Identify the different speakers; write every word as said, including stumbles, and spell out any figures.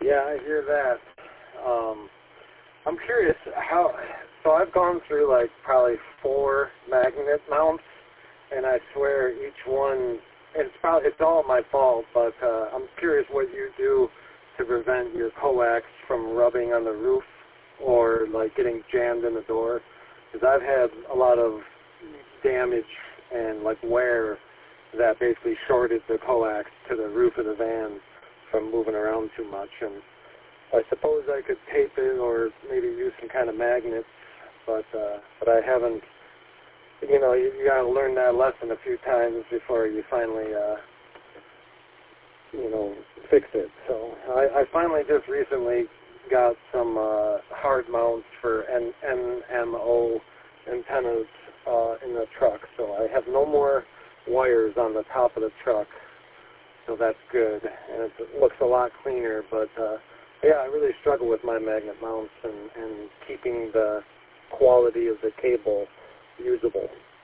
Speaker 1: Yeah, I hear that. Um, I'm curious how. So I've gone through like probably four magnet mounts, and I swear each one. It's probably it's all my fault, but uh, I'm curious what you do to prevent your coax from rubbing on the roof or like getting jammed in the door. Because I've had a lot of damage and like wear that basically shorted the coax to the roof of the van from moving around too much. And I suppose I could tape it or maybe use some kind of magnets, but uh, but I haven't. You know, you, you got to learn that lesson a few times before you finally, uh, you know, fix it. So I, I finally just recently got some uh, hard mounts for N M O antennas uh, in the truck. So I have no more wires on the top of the truck. So that's good, and it's, it looks a lot cleaner. But uh, yeah, I really struggle with my magnet mounts and, and keeping the quality of the cable usable.